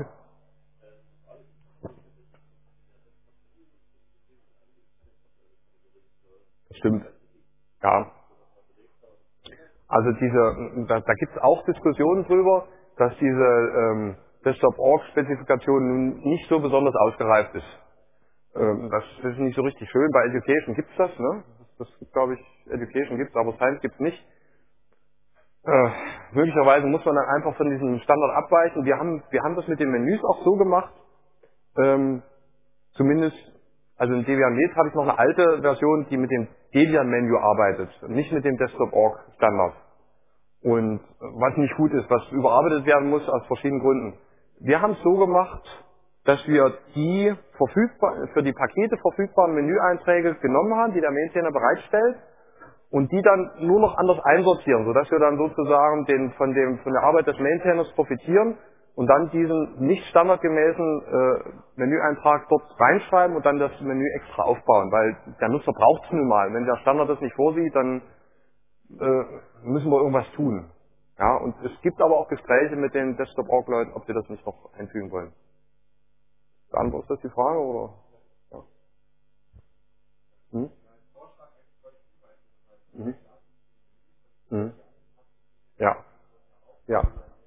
Das stimmt. Ja. Also da gibt es auch Diskussionen drüber, dass diese Desktop-Org-Spezifikation nun nicht so besonders ausgereift ist. Das ist nicht so richtig schön. Bei Education gibt's das, ne? Das glaube ich, Education gibt's, aber Science gibt's nicht. Möglicherweise muss man dann einfach von diesem Standard abweichen. Wir haben das mit den Menüs auch so gemacht, zumindest, also in Debian Met habe ich noch eine alte Version, die mit dem Debian-Menü arbeitet, nicht mit dem Desktop-Org-Standard. Und was nicht gut ist, was überarbeitet werden muss aus verschiedenen Gründen. Wir haben es so gemacht, dass wir die für die Pakete verfügbaren Menüeinträge genommen haben, die der Maintainer bereitstellt, und die dann nur noch anders einsortieren, sodass wir dann sozusagen von der Arbeit des Maintainers profitieren und dann diesen nicht standardgemäßen Menüeintrag dort reinschreiben und dann das Menü extra aufbauen, weil der Nutzer braucht es nun mal. Wenn der Standard das nicht vorsieht, dann müssen wir irgendwas tun. Ja, und es gibt aber auch Gespräche mit den Desktop-Org-Leuten, ob sie das nicht noch einfügen wollen. Beantwortet das die Frage, oder? Ja. Hm? Mhm. Mhm. Ja. Ja.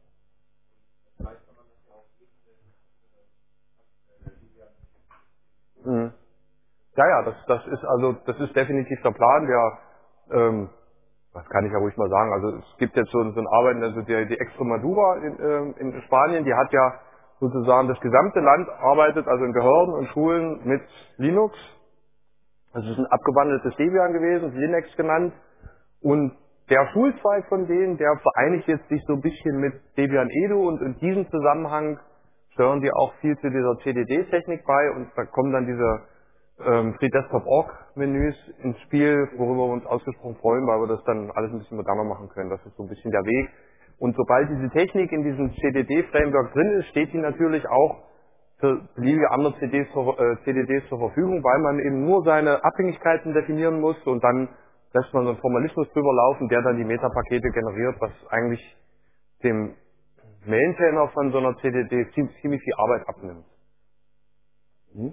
Mhm. Ja, ja, das ist definitiv der Plan. Das kann ich ja ruhig mal sagen. Also es gibt jetzt so ein Arbeiten, also die Extremadura in Spanien, die hat ja sozusagen das gesamte Land arbeitet, also in Behörden und Schulen mit Linux. Das ist ein abgewandeltes Debian gewesen, Linux genannt. Und der Schulzweig von denen, der vereinigt jetzt sich so ein bisschen mit Debian Edu und in diesem Zusammenhang steuern die auch viel zu dieser CDD-Technik bei und da kommen dann diese Free Desktop Org Menüs ins Spiel, worüber wir uns ausgesprochen freuen, weil wir das dann alles ein bisschen moderner machen können. Das ist so ein bisschen der Weg. Und sobald diese Technik in diesem CDD-Framework drin ist, steht die natürlich auch für beliebige andere CDDs zur Verfügung, weil man eben nur seine Abhängigkeiten definieren muss und dann lässt man so einen Formalismus drüber laufen, der dann die Metapakete generiert, was eigentlich dem Maintainer von so einer CDD ziemlich viel Arbeit abnimmt. Mhm.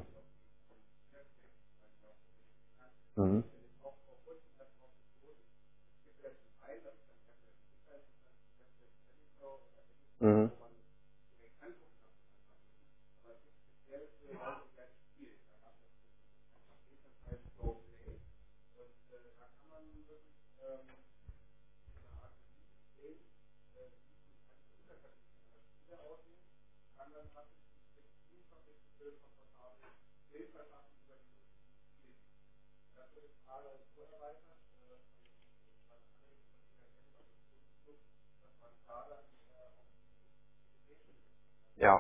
Mhm. Mhm. Ja.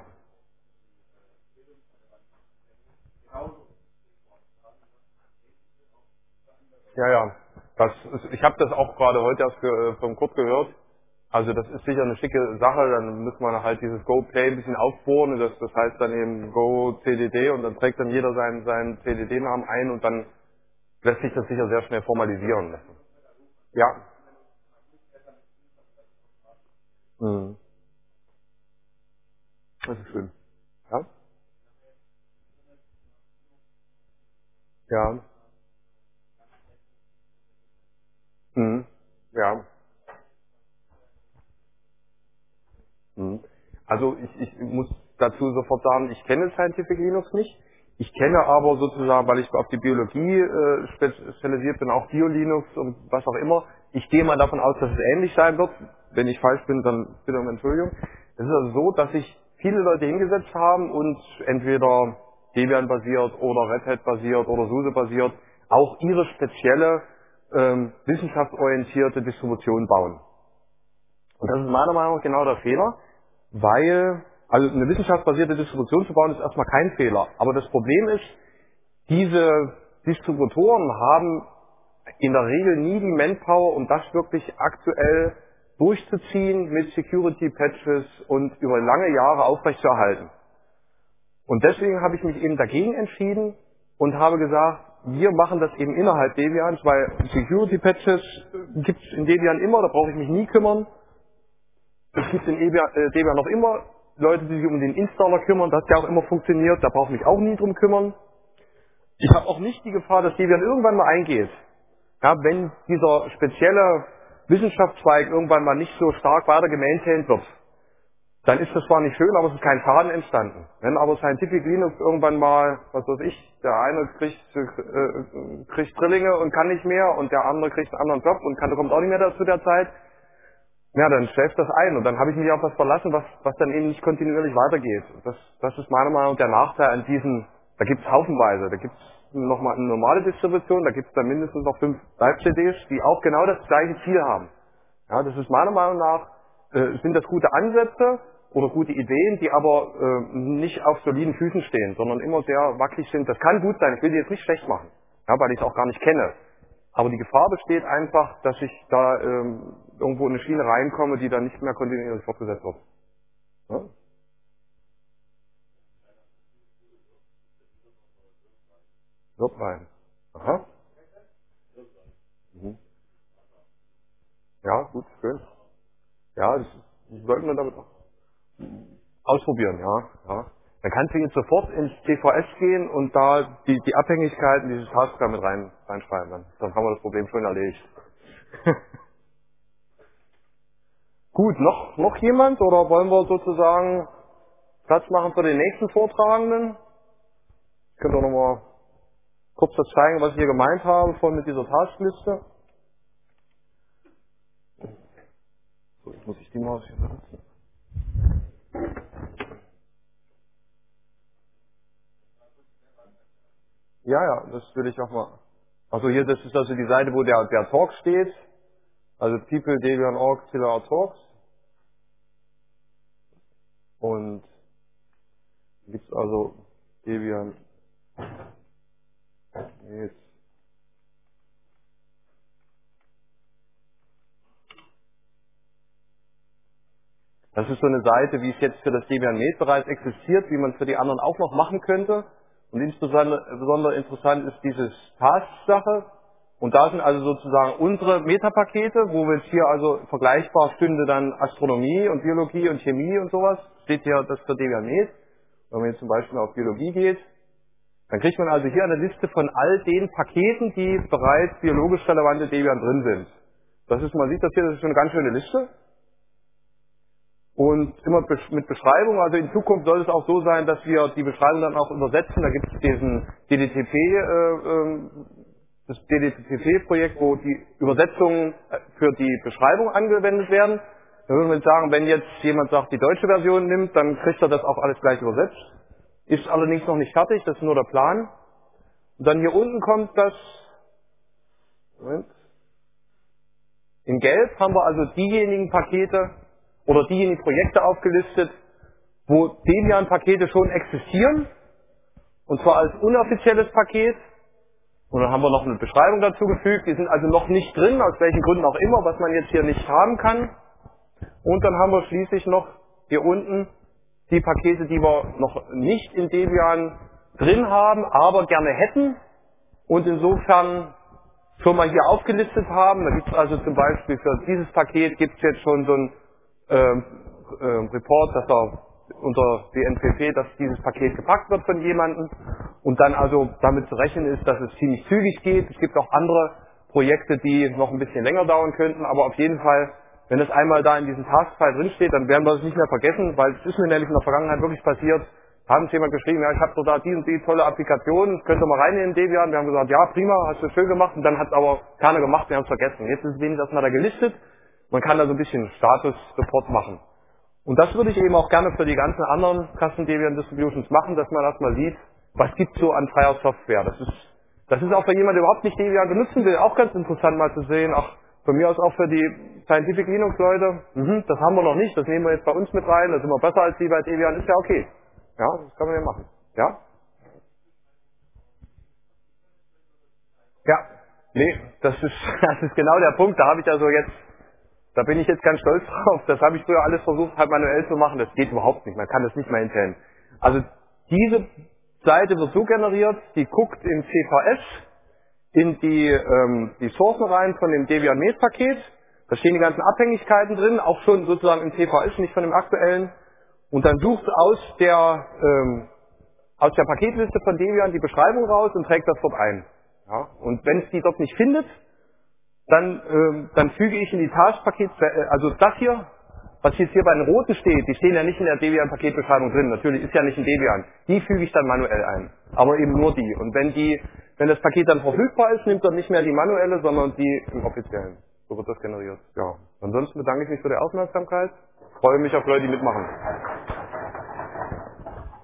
Ja, ja. Ich habe das auch gerade heute erst vom Kurt gehört. Also das ist sicher eine schicke Sache, dann muss man halt dieses Go Play ein bisschen aufbohren, das heißt dann eben Go CDD und dann trägt dann jeder seinen CDD-Namen ein und dann lässt sich das sicher sehr schnell formalisieren. Ja. Mhm. Das ist schön. Ja? Ja. Mhm. Ja. Mhm. Also ich muss dazu sofort sagen, ich kenne Scientific Linux nicht. Ich kenne aber sozusagen, weil ich auf die Biologie spezialisiert bin, auch BioLinux und was auch immer. Ich gehe mal davon aus, dass es ähnlich sein wird. Wenn ich falsch bin, dann bitte um Entschuldigung. Es ist also so, dass sich viele Leute hingesetzt haben und entweder Debian basiert oder Red Hat basiert oder SUSE basiert auch ihre spezielle wissenschaftsorientierte Distribution bauen. Und das ist meiner Meinung nach genau der Fehler, weil, also eine wissenschaftsbasierte Distribution zu bauen ist erstmal kein Fehler. Aber das Problem ist, diese Distributoren haben in der Regel nie die Manpower, um das wirklich aktuell durchzuziehen mit Security Patches und über lange Jahre aufrechtzuerhalten. Und deswegen habe ich mich eben dagegen entschieden und habe gesagt, wir machen das eben innerhalb Debians, weil Security Patches gibt es in Debian immer, da brauche ich mich nie kümmern. Es gibt in Debian noch immer Leute, die sich um den Installer kümmern, das hat ja auch immer funktioniert, da brauche ich mich auch nie drum kümmern. Ich habe auch nicht die Gefahr, dass Debian irgendwann mal eingeht. Ja, wenn dieser spezielle Wissenschaftszweig irgendwann mal nicht so stark weiter gemaintained wird, dann ist das zwar nicht schön, aber es ist kein Schaden entstanden. Wenn aber Scientific Linux irgendwann mal, was weiß ich, der eine kriegt Drillinge und kann nicht mehr und der andere kriegt einen anderen Job und kommt auch nicht mehr dazu der Zeit, ja, dann schläft das ein und dann habe ich mich auf was verlassen, was dann eben nicht kontinuierlich weitergeht. Das ist meiner Meinung nach der Nachteil an diesen, da gibt es haufenweise, da gibt es nochmal eine normale Distribution, da gibt es dann mindestens noch 5 Live-CDs, die auch genau das gleiche Ziel haben. Ja, das ist meiner Meinung nach, sind das gute Ansätze oder gute Ideen, die aber nicht auf soliden Füßen stehen, sondern immer sehr wackelig sind. Das kann gut sein, ich will die jetzt nicht schlecht machen, ja, weil ich es auch gar nicht kenne. Aber die Gefahr besteht einfach, dass ich da irgendwo in eine Schiene reinkomme, die dann nicht mehr kontinuierlich fortgesetzt wird. Ja? Wird rein. Aha. Mhm. Ja, gut, schön. Ja, das sollten wir damit auch ausprobieren, ja. Ja. Dann kannst du jetzt sofort ins CVS gehen und da die Abhängigkeiten dieses Taskbar mit reinschreiben. Dann haben wir das Problem schon erledigt. Gut, noch jemand oder wollen wir sozusagen Platz machen für den nächsten Vortragenden? Ich könnte auch nochmal kurz das zeigen, was ich hier gemeint habe, vorhin mit dieser Taskliste. So, jetzt muss ich die Maus hier benutzen. Ja, ja, das will ich auch mal. Also hier, das ist also die Seite, wo der Talk steht. Also People, Debian, Org, Tiller, Talks. Und gibt's also Debian, jetzt. Das ist so eine Seite, wie es jetzt für das Debian Med bereits existiert, wie man es für die anderen auch noch machen könnte. Und insbesondere interessant ist dieses Task-Sache. Und da sind also sozusagen unsere Metapakete, wo wir jetzt hier also vergleichbar stünde dann Astronomie und Biologie und Chemie und sowas. Steht hier das für Debian Med. Wenn man jetzt zum Beispiel auf Biologie geht, dann kriegt man also hier eine Liste von all den Paketen, die bereits biologisch relevante Debian drin sind. Das ist, man sieht das hier, das ist schon eine ganz schöne Liste. Und immer mit Beschreibung, also in Zukunft soll es auch so sein, dass wir die Beschreibung dann auch übersetzen. Da gibt es diesen das DDTP-Projekt, wo die Übersetzungen für die Beschreibung angewendet werden. Da würden wir jetzt sagen, wenn jetzt jemand sagt, die deutsche Version nimmt, dann kriegt er das auch alles gleich übersetzt. Ist allerdings noch nicht fertig, das ist nur der Plan. Und dann hier unten kommt das, Moment, in Gelb haben wir also diejenigen Pakete oder diejenigen Projekte aufgelistet, wo Debian-Pakete schon existieren, und zwar als unoffizielles Paket. Und dann haben wir noch eine Beschreibung dazu gefügt, die sind also noch nicht drin, aus welchen Gründen auch immer, was man jetzt hier nicht haben kann. Und dann haben wir schließlich noch hier unten die Pakete, die wir noch nicht in Debian drin haben, aber gerne hätten und insofern schon mal hier aufgelistet haben. Da gibt es also zum Beispiel für dieses Paket gibt es jetzt schon so ein Report, dass er unter DNPP, dass dieses Paket gepackt wird von jemandem und dann also damit zu rechnen ist, dass es ziemlich zügig geht. Es gibt auch andere Projekte, die noch ein bisschen länger dauern könnten, aber auf jeden Fall, wenn es einmal da in diesem Taskfile drinsteht, dann werden wir es nicht mehr vergessen, weil es ist mir nämlich in der Vergangenheit wirklich passiert, haben uns jemand geschrieben, ja, ich habe so da die und die tolle Applikation, könnt ihr mal reinnehmen in Debian. Wir haben gesagt, ja, prima, hast du schön gemacht, und dann hat es aber keiner gemacht, wir haben es vergessen. Jetzt ist es wenigstens erstmal da gelistet, man kann da so ein bisschen Status-Report machen. Und das würde ich eben auch gerne für die ganzen anderen Custom Debian Distributions machen, dass man erstmal sieht, was gibt es so an freier Software. Das ist auch für jemanden, der überhaupt nicht Debian benutzen will, auch ganz interessant mal zu sehen. Ach, von mir aus auch für die Scientific Linux Leute, das haben wir noch nicht, das nehmen wir jetzt bei uns mit rein, das sind wir besser als die bei Debian, ist ja okay. Ja, das kann man ja machen. Ja? Ja. Nee, das ist genau der Punkt, da bin ich jetzt ganz stolz drauf. Das habe ich früher alles versucht, halt manuell zu machen. Das geht überhaupt nicht. Man kann das nicht mehr intern. Also diese Seite wird so generiert, die guckt im CVS in die Sourcen rein von dem Debian Med Paket. Da stehen die ganzen Abhängigkeiten drin, auch schon sozusagen im CVS, nicht von dem aktuellen. Und dann sucht aus der Paketliste von Debian die Beschreibung raus und trägt das dort ein. Ja? Und wenn es die dort nicht findet, dann füge ich in die Taskpaket, also das hier, Was jetzt hier bei den roten steht, die stehen ja nicht in der Debian-Paketbeschreibung drin. Natürlich ist ja nicht ein Debian. Die füge ich dann manuell ein. Aber eben nur die. Und wenn das Paket dann verfügbar ist, nimmt er nicht mehr die manuelle, sondern die im offiziellen. So wird das generiert. Ja. Ansonsten bedanke ich mich für die Aufmerksamkeit. Freue mich auf Leute, die mitmachen.